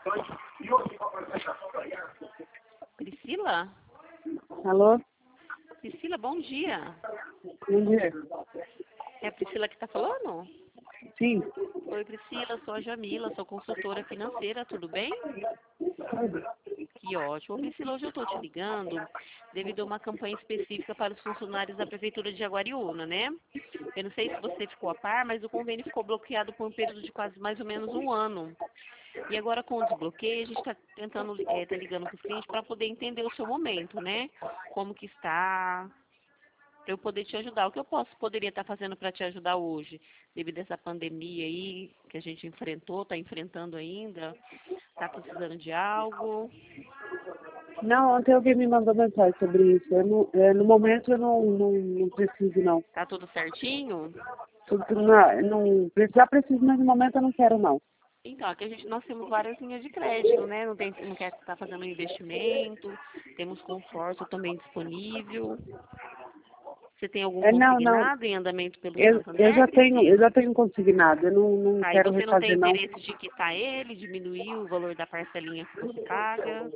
Priscila? Alô? Priscila, bom dia. Bom dia. É a Priscila que está falando? Sim. Oi, Priscila, sou a Jamila, sou consultora financeira, tudo bem? Que ótimo. Ô, Priscila, hoje eu estou te ligando devido a uma campanha específica para os funcionários da Prefeitura de Jaguariúna, né? Eu não sei se você ficou a par, mas o convênio ficou bloqueado por um período de quase mais ou menos um ano. E agora, com o desbloqueio, a gente está tentando, tá ligando para os clientes para poder entender o seu momento, né? Como que está, para eu poder te ajudar. O que eu poderia estar fazendo para te ajudar hoje, devido a essa pandemia aí que a gente enfrentou, está enfrentando ainda? Está precisando de algo? Não, ontem alguém me mandou mensagem sobre isso. No momento eu não preciso, não. Tá tudo certinho? Não precisar preciso, mas no momento eu não quero, não. Então, aqui nós temos várias linhas de crédito, né? Não quer estar fazendo um investimento, temos consórcio também disponível. Você tem algum Não. consignado em andamento pelo Eu Santander, Priscila? já tenho consignado. Eu não Tá, e quero você não tem refazer, não. interesse de quitar ele, diminuir o valor da parcelinha que você paga?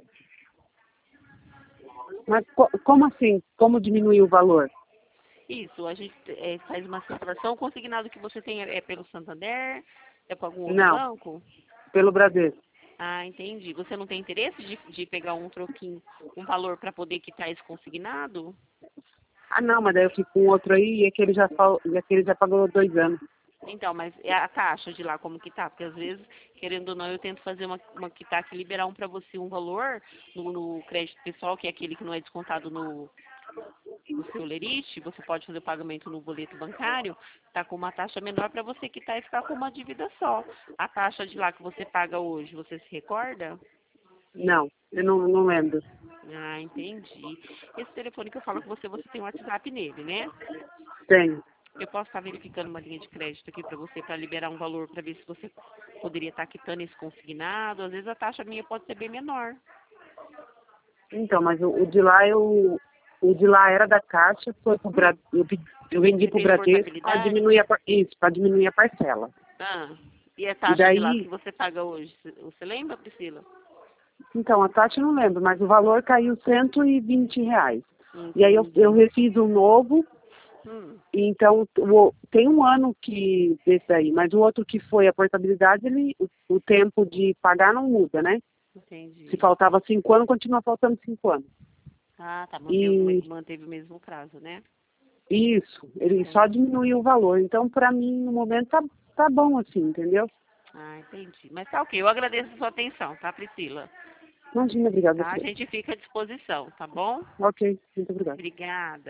Mas como assim? Como diminuir o valor? Isso, a gente faz uma separação. O consignado que você tem é pelo Santander? É para algum outro Não, banco? pelo Bradesco. Ah, entendi. Você não tem interesse de pegar um troquinho, um valor para poder quitar esse consignado? Ah, não, mas daí eu fico com outro aí e aquele já pagou 2 anos. Então, mas é a taxa de lá como que tá? Porque às vezes, querendo ou não, eu tento fazer uma quitar que liberar para você um valor no crédito pessoal, que é aquele que não é descontado no seu lerite, você pode fazer o pagamento no boleto bancário, tá com uma taxa menor para você quitar e ficar com uma dívida só. A taxa de lá que você paga hoje, você se recorda? Não, eu não lembro. Ah, entendi. Esse telefone que eu falo com você tem um WhatsApp nele, né? Tenho. Eu posso estar verificando uma linha de crédito aqui para você, para liberar um valor, para ver se você poderia estar quitando esse consignado. Às vezes a taxa minha pode ser bem menor. Então, mas o de lá era da Caixa, foi pro eu vendi Você pro fez Bradesco para portabilidade? para diminuir a parcela. Ah, e a E taxa de lá que daí, você paga hoje? Você lembra, Priscila? então, a taxa eu não lembro, mas o valor caiu R$ 120. E aí eu Entendi. refiz um novo, Hum, e então tem um ano que desse aí, mas o outro que foi a portabilidade, o tempo de pagar não muda, né? Se entendi. faltava 5 anos, continua faltando 5 anos. Ah, tá, E manteve o mesmo prazo, né? isso, ele só Entendi. diminuiu o valor. Então, para mim, no momento, tá bom assim, entendeu? Ah, entendi. Mas tá ok, eu agradeço a sua atenção, tá, Priscila? Imagina, obrigada a Tá, a você. gente fica à disposição, tá bom? Ok, muito obrigada. Obrigada.